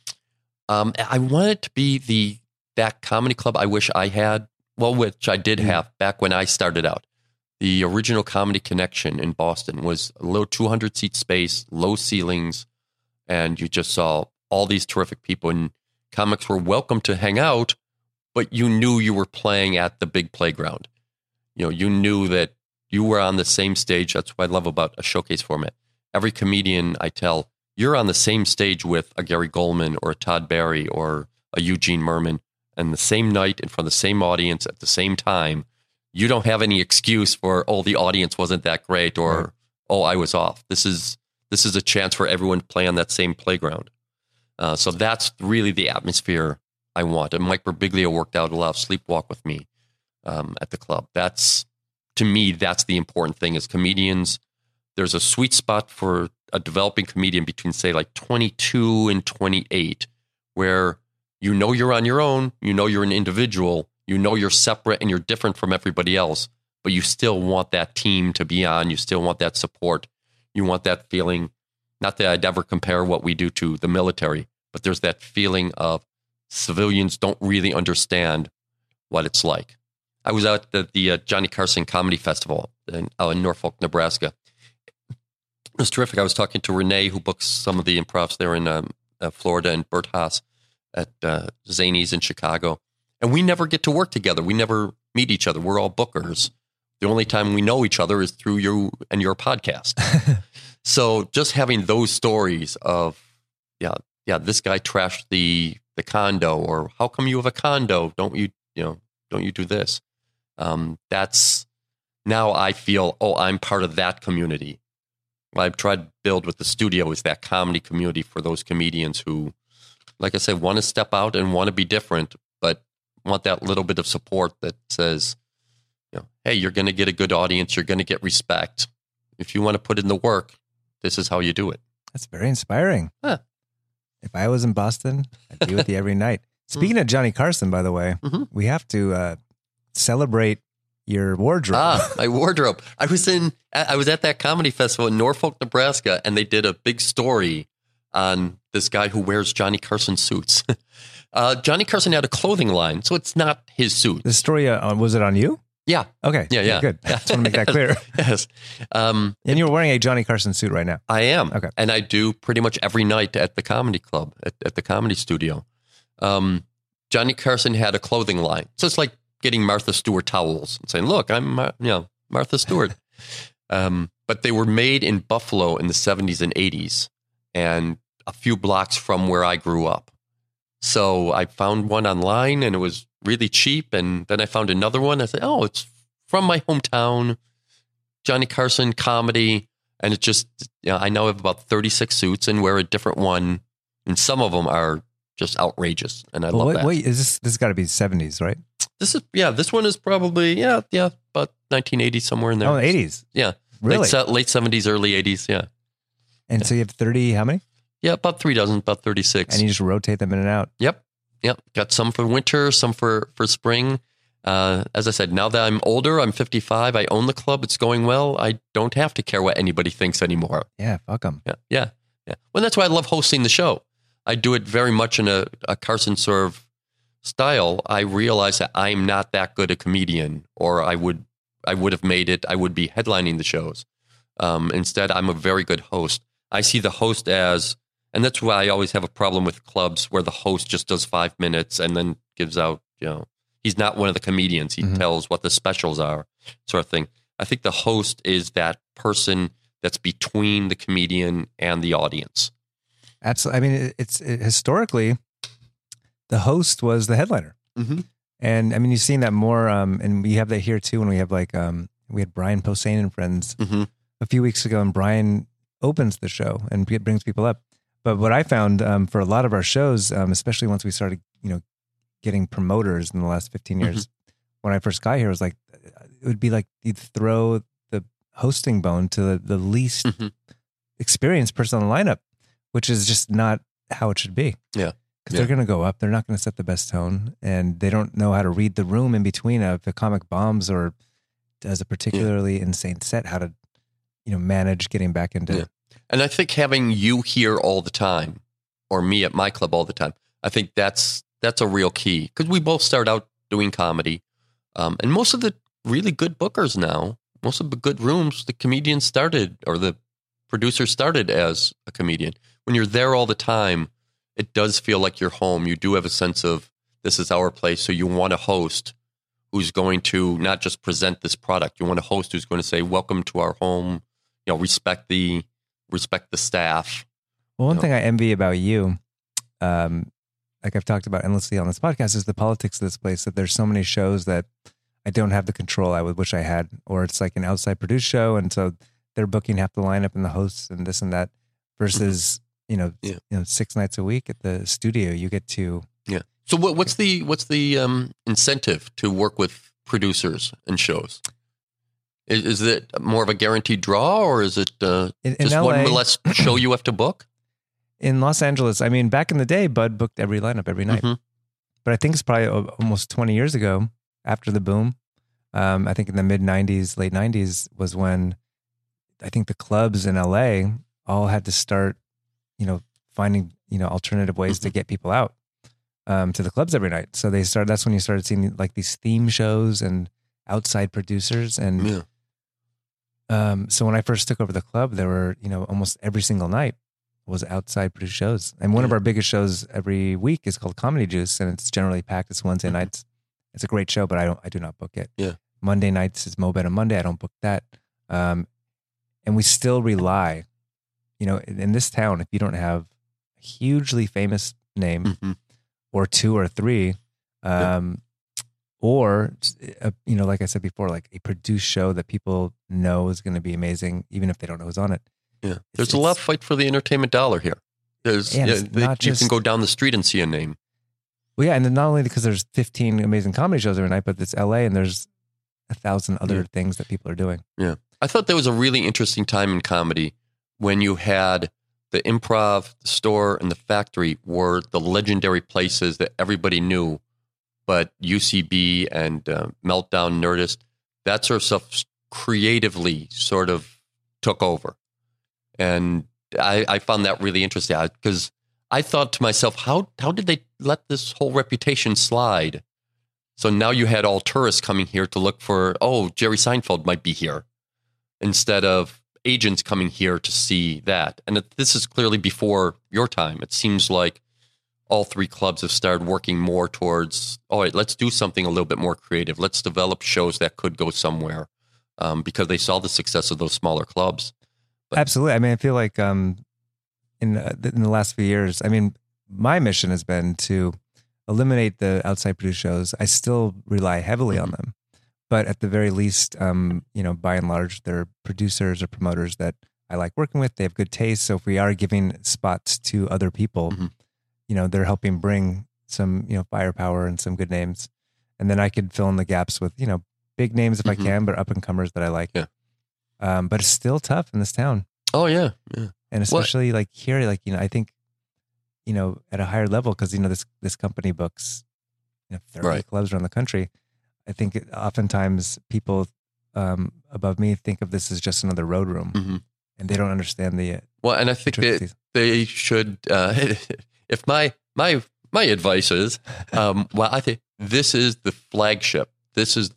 I want it to be that comedy club I wish I had, which I did have back when I started out. The original Comedy Connection in Boston was a little 200-seat space, low ceilings, and you just saw all these terrific people. And comics were welcome to hang out, but you knew you were playing at the big playground. You knew that you were on the same stage. That's what I love about a showcase format. Every comedian I tell, you're on the same stage with a Gary Goldman or a Todd Barry or a Eugene Merman, and the same night in front of the same audience at the same time. You don't have any excuse for, the audience wasn't that great or, I was off. This is a chance for everyone to play on that same playground. So that's really the atmosphere I want. And Mike Birbiglia worked out a lot of sleepwalk with me at the club. To me, that's the important thing as comedians. There's a sweet spot for a developing comedian between, say, like 22 and 28, where you're on your own, you're an individual, you're separate and you're different from everybody else, but you still want that team to be on. You still want that support. You want that feeling. Not that I'd ever compare what we do to the military, but there's that feeling of civilians don't really understand what it's like. I was out at the Johnny Carson Comedy Festival in Norfolk, Nebraska. It was terrific. I was talking to Renee, who books some of the improvs there in Florida, and Bert Haas at Zanies in Chicago. And we never get to work together. We never meet each other. We're all bookers. The only time we know each other is through you and your podcast. So just having those stories of this guy trashed the condo, or how come you have a condo? Don't you do this? That's now I feel, I'm part of that community. What I've tried to build with the studio is that comedy community for those comedians who, like I said, want to step out and want to be different, but want that little bit of support that says, hey, you're going to get a good audience. You're going to get respect. If you want to put in the work, this is how you do it. That's very inspiring. Huh. If I was in Boston, I'd be with you every night. Speaking of Johnny Carson, by the way, we have to celebrate your wardrobe. My wardrobe. I was at that comedy festival in Norfolk, Nebraska, and they did a big story on this guy who wears Johnny Carson suits. Johnny Carson had a clothing line, so it's not his suit. The story, was it on you? Yeah. Okay. Yeah. Good. I just want to make that clear. Yes. And you're wearing a Johnny Carson suit right now. I am. Okay. And I do pretty much every night at the comedy club, at the comedy studio. Johnny Carson had a clothing line. So it's like getting Martha Stewart towels and saying, look, I'm Martha Stewart. But they were made in Buffalo in the 70s and 80s and a few blocks from where I grew up. So I found one online and it was really cheap. And then I found another one. I said, it's from my hometown, Johnny Carson comedy. And it just, I now have about 36 suits and wear a different one. And some of them are just outrageous. And I love that. Wait, this got to be 70s, right? This one is probably, about 1980 somewhere in there. Oh, 80s. Yeah. Really? Late 70s, early 80s. Yeah. And so you have 30, how many? Yeah, about 3 dozen, about 36. And you just rotate them in and out. Yep. Got some for winter, some for spring. As I said, now that I'm older, I'm 55. I own the club. It's going well. I don't have to care what anybody thinks anymore. Yeah, fuck them. Yeah. Well, that's why I love hosting the show. I do it very much in a Carson Serve style. I realize that I'm not that good a comedian, or I would have made it. I would be headlining the shows. Instead, I'm a very good host. I see the host as, and that's why I always have a problem with clubs where the host just does 5 minutes and then gives out, he's not one of the comedians. He tells what the specials are, sort of thing. I think the host is that person that's between the comedian and the audience. Absolutely. I mean, historically, the host was the headliner. Mm-hmm. And I mean, you've seen that more, and we have that here too when we have we had Brian Posehn and friends a few weeks ago, and Brian opens the show and brings people up. But what I found for a lot of our shows, especially once we started, getting promoters in the last 15 years, when I first got here, it would be like you'd throw the hosting bone to the least experienced person on the lineup, which is just not how it should be. Yeah. Because they're going to go up, they're not going to set the best tone, and they don't know how to read the room in between if a comic bombs or does a particularly insane set, how to, manage getting back into it. And I think having you here all the time, or me at my club all the time, I think that's a real key. Because we both start out doing comedy. And most of the really good bookers now, most of the good rooms, the comedian started, or the producer started as a comedian. When you're there all the time, it does feel like you're home. You do have a sense of, this is our place. So you want a host who's going to not just present this product. You want a host who's going to say, welcome to our home, respect the staff. Well, one thing I envy about you, like I've talked about endlessly on this podcast, is the politics of this place, that there's so many shows that I don't have the control I would wish I had, or it's like an outside produced show. And so they're booking half the lineup and the hosts and this and that versus, 6 nights a week at the studio, you get to. Yeah. So what's the incentive to work with producers and shows? Is it more of a guaranteed draw, or is it just LA, one less show you have to book? In Los Angeles, I mean, back in the day, Bud booked every lineup every night. But I think it's probably almost 20 years ago, after the boom. I think in the mid 90s, late 90s was when I think the clubs in LA all had to start, finding, alternative ways to get people out to the clubs every night. So that's when you started seeing like these theme shows and outside producers. And so when I first took over the club, there were, almost every single night was outside produced shows. And one of our biggest shows every week is called Comedy Juice, and it's generally packed. It's Wednesday nights. It's a great show, but I do not book it. Yeah. Monday nights is Mo Better Monday. I don't book that. And we still rely, in this town, if you don't have hugely famous name, Mhm. or two or three, or like I said before, like a produced show that people know is going to be amazing, even if they don't know who's on it. Yeah. There's a lot of fight for the entertainment dollar here. There's you can go down the street and see a name. Well, yeah, and then not only because there's 15 amazing comedy shows every night, but it's LA and there's 1,000 other things that people are doing. Yeah. I thought there was a really interesting time in comedy when you had the Improv, the Store, and the Factory were the legendary places that everybody knew, but UCB and Meltdown, Nerdist, that sort of stuff creatively sort of took over. And I found that really interesting because I thought to myself, how did they let this whole reputation slide? So now you had all tourists coming here to look for, Jerry Seinfeld might be here, instead of agents coming here to see that. And this is clearly before your time. It seems like all three clubs have started working more towards, all right, let's do something a little bit more creative. Let's develop shows that could go somewhere, because they saw the success of those smaller clubs. But, absolutely. I mean, I feel like in the last few years, I mean, my mission has been to eliminate the outside produced shows. I still rely heavily on them, but at the very least, by and large, they're producers or promoters that I like working with. They have good taste. So if we are giving spots to other people, they're helping bring some, firepower and some good names. And then I could fill in the gaps with, big names if I can, but up and comers that I like. Yeah. But it's still tough in this town. Oh yeah. Yeah. And especially like here, like, I think, at a higher level, because, this company books 30 clubs around the country. I think oftentimes people above me think of this as just another road room, and they don't understand the. Well, and I think that they should. If my advice is, I think this is the flagship. This is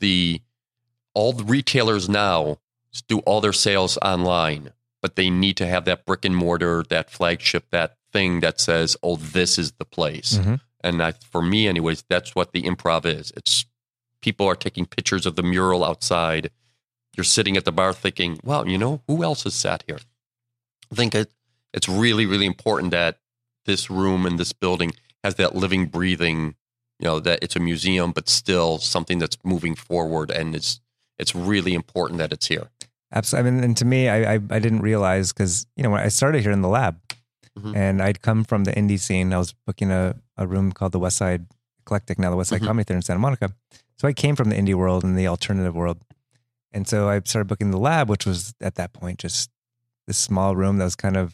all the retailers now do all their sales online, but they need to have that brick and mortar, that flagship, that thing that says, "Oh, this is the place." And for me, anyways, that's what the Improv is. It's people are taking pictures of the mural outside. You're sitting at the bar thinking, wow, who else has sat here? I think it's really, really important that this room and this building has that living, breathing, that it's a museum, but still something that's moving forward. And it's really important that it's here. Absolutely. I mean, and to me, I didn't realize because, when I started here in the lab and I'd come from the indie scene, I was booking a room called the West Side Eclectic, now the West Side Comedy Theater in Santa Monica. So I came from the indie world and the alternative world. And so I started booking the lab, which was at that point just this small room that was kind of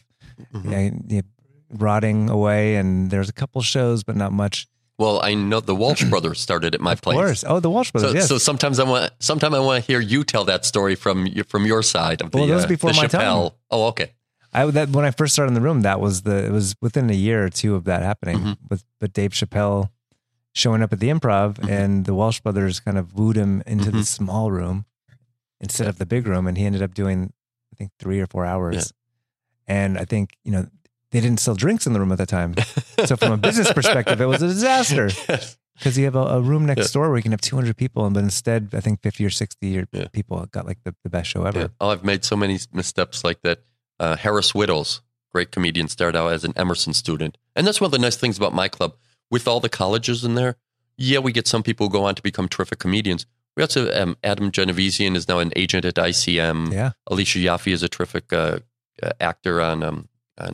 rotting away. And there's a couple shows, but not much. Well, I know the Walsh Brothers started at my place. Of course. Oh, the Walsh Brothers, yes. So sometimes I want to hear you tell that story from your side of the that was before my Chappelle. time. Oh, okay. When I first started in the room, it was within a year or two of that happening. But Dave Chappelle showing up at the Improv, and the Walsh Brothers kind of wooed him into the small room instead of the big room, and he ended up doing, I think, 3 or 4 hours. Yeah. And I think they didn't sell drinks in the room at that time, so from a business perspective, it was a disaster because you have a room next door where you can have 200 people, but instead, I think 50 or 60 people got like the best show ever. Yeah. Oh, I've made so many missteps like that. Harris Whittles, great comedian, started out as an Emerson student, and that's one of the nice things about my club. With all the colleges in there, we get some people who go on to become terrific comedians. We also Adam Genovesian is now an agent at ICM. Yeah, Alicia Yaffe is a terrific actor on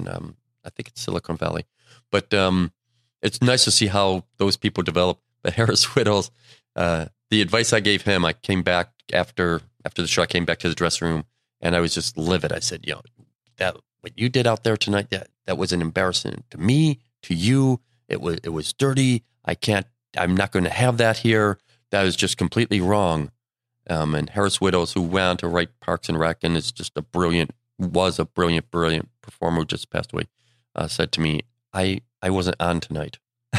I think it's Silicon Valley. But it's nice to see how those people develop. But Harris Whittles, the advice I gave him, I came back after the show. I came back to the dressing room and I was just livid. I said, that what you did out there tonight, that was an embarrassment to me, to you. It was dirty. I'm not going to have that here. That is just completely wrong. And Harris Whittles, who went on to write Parks and Rec and was a brilliant performer who just passed away, said to me, I wasn't on tonight.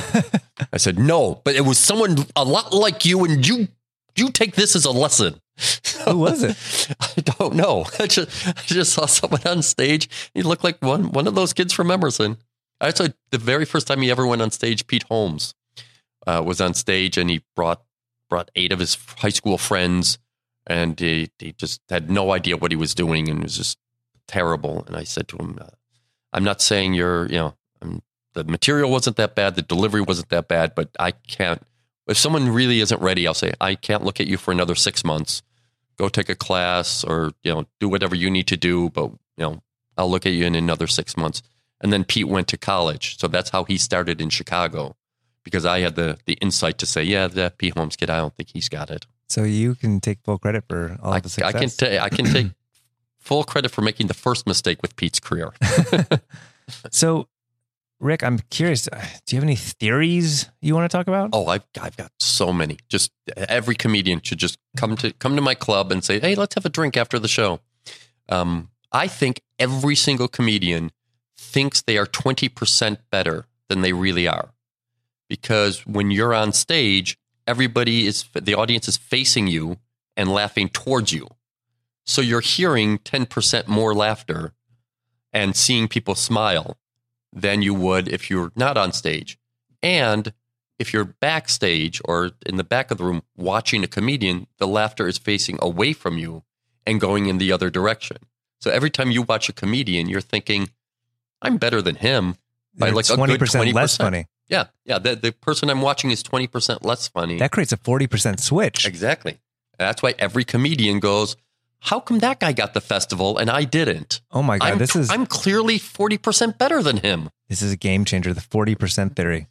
I said, no, but it was someone a lot like you, and you take this as a lesson. Who was it? I don't know. I just saw someone on stage. He looked like one of those kids from Emerson. Actually, the very first time he ever went on stage, Pete Holmes was on stage, and he brought 8 of his high school friends, and he just had no idea what he was doing, and it was just terrible. And I said to him, I'm not saying you're The material wasn't that bad. The delivery wasn't that bad, but I can't. If someone really isn't ready, I'll say, I can't look at you for another 6 months. Go take a class or, do whatever you need to do. But, I'll look at you in another 6 months. And then Pete went to college. So that's how he started in Chicago, because I had the insight to say, yeah, that Pete Holmes kid, I don't think he's got it. So you can take full credit for all of the success. I can take full credit for making the first mistake with Pete's career. So, Rick, I'm curious. Do you have any theories you want to talk about? Oh, I've got so many. Just every comedian should just come to my club and say, hey, let's have a drink after the show. I think every single comedian thinks they are 20% better than they really are. Because when you're on stage, the audience is facing you and laughing towards you. So you're hearing 10% more laughter and seeing people smile than you would if you're not on stage. And if you're backstage or in the back of the room watching a comedian, the laughter is facing away from you and going in the other direction. So every time you watch a comedian, you're thinking, I'm better than him by like 20% a good 20%. less funny. Yeah. The person I'm watching is 20% less funny. That creates a 40% switch. Exactly. That's why every comedian goes, how come that guy got the festival and I didn't? Oh my God, I'm clearly 40% better than him. This is a game changer, the 40% theory.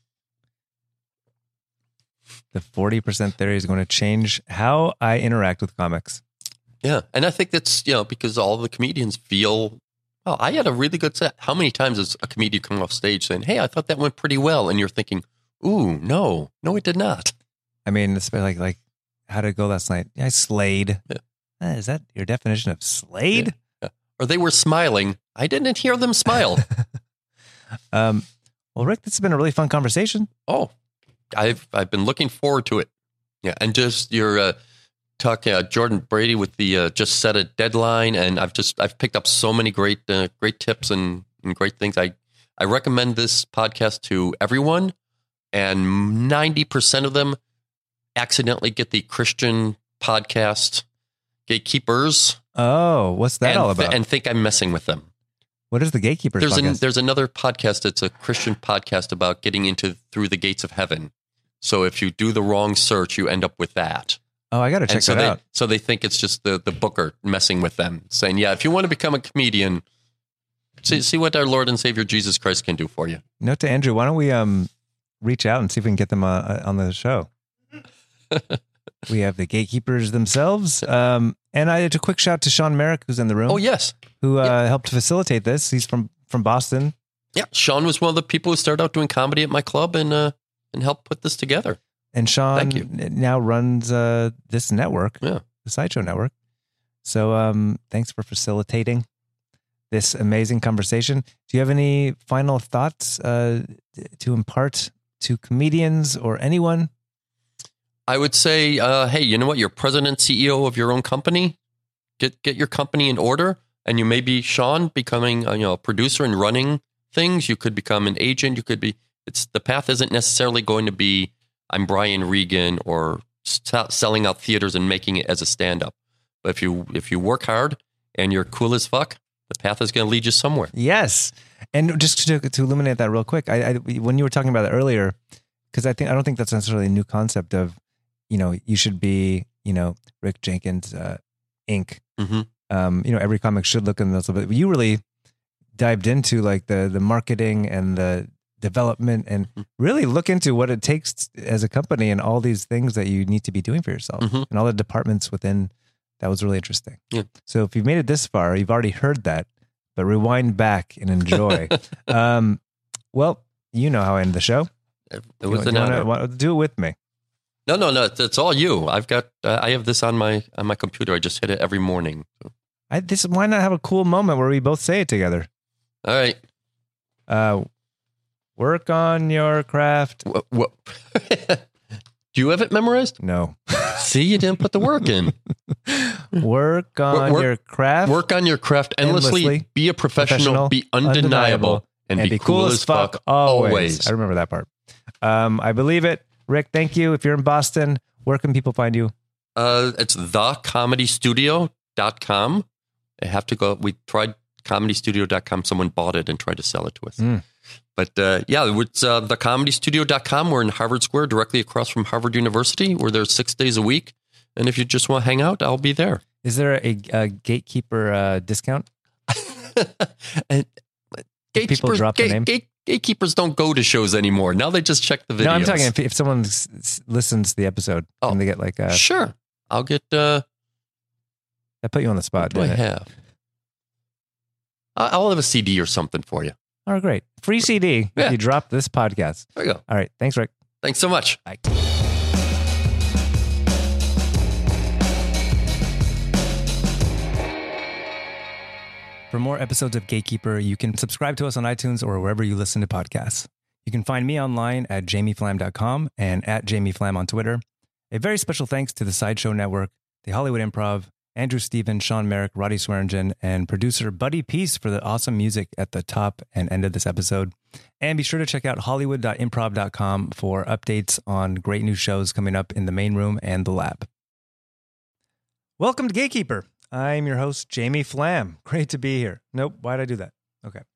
The 40% theory is going to change how I interact with comics. Yeah. And I think that's, because all the comedians feel, well, I had a really good set. How many times has a comedian come off stage saying, hey, I thought that went pretty well. And you're thinking, ooh, no, it did not. I mean, it's like how did it go last night? I slayed. Yeah. Is that your definition of slayed? Yeah. Or they were smiling. I didn't hear them smile. Well, Rick, this has been a really fun conversation. Oh, I've been looking forward to it. Yeah. And just your talk, Jordan Brady with the just set a deadline. And I've picked up so many great tips and great things. I recommend this podcast to everyone. And 90% of them accidentally get the Christian podcast Gatekeepers. Oh, what's that all about? And think I'm messing with them. What is the Gatekeepers podcast? There's another podcast. It's a Christian podcast about getting through the gates of heaven. So if you do the wrong search, you end up with that. Oh, I got to check that out. So they think it's just the booker messing with them, saying, yeah, if you want to become a comedian, see what our Lord and Savior Jesus Christ can do for you. Note to Andrew, why don't we reach out and see if we can get them on the show? We have the Gatekeepers themselves. And I had a quick shout to Sean Merrick, who's in the room. Oh, yes. Who helped facilitate this. He's from Boston. Yeah, Sean was one of the people who started out doing comedy at my club and helped put this together. And Sean now runs this network, the Sideshow Network. So thanks for facilitating this amazing conversation. Do you have any final thoughts to impart to comedians or anyone? I would say, hey, you know what? You're president, CEO of your own company. Get your company in order. And you may be, Sean, becoming a producer and running things. You could become an agent. You could be. The path isn't necessarily going to be I'm Brian Regan or selling out theaters and making it as a stand-up. But if you work hard and you're cool as fuck, the path is going to lead you somewhere. Yes. And just to illuminate that real quick, I when you were talking about it earlier, because I don't think that's necessarily a new concept of, you should be, Rick Jenkins, Inc. Mm-hmm. Every comic should look in those, but you really dived into like the marketing and the development and really look into what it takes as a company and all these things that you need to be doing for yourself and all the departments within. That was really interesting. Yeah. So if you've made it this far, you've already heard that, but rewind back and enjoy. Well, you know how I end the show. It was an honor. Do it with me. No. It's all you. I've got. I have this on my computer. I just hit it every morning. Why not have a cool moment where we both say it together? All right. Work on your craft. What? Do you have it memorized? No. See, you didn't put the work in. Work on your craft. Work on your craft endlessly. Be a professional. Be undeniable. And be cool as fuck always. I remember that part. I believe it. Rick, thank you. If you're in Boston, where can people find you? It's thecomedystudio.com. I have to go. We tried comedystudio.com. Someone bought it and tried to sell it to us. Mm. But it's thecomedystudio.com. We're in Harvard Square, directly across from Harvard University. We're there 6 days a week. And if you just want to hang out, I'll be there. Is there a gatekeeper discount? And people drop the name? Gatekeepers don't go to shows anymore. Now they just check the videos. No, I'm talking if someone listens to the episode and they get like a... Sure. I'll get... I put you on the spot. What do I have? I'll have a CD or something for you. Oh, great. Free CD if you drop this podcast. There you go. All right. Thanks, Rick. Thanks so much. Bye. For more episodes of Gatekeeper, you can subscribe to us on iTunes or wherever you listen to podcasts. You can find me online at jamieflam.com and at jamieflam on Twitter. A very special thanks to the Sideshow Network, the Hollywood Improv, Andrew Stevens, Sean Merrick, Roddy Swearingen, and producer Buddy Peace for the awesome music at the top and end of this episode. And be sure to check out hollywood.improv.com for updates on great new shows coming up in the main room and the lab. Welcome to Gatekeeper. I'm your host, Jamie Flam. Great to be here. Nope, why'd I do that? Okay.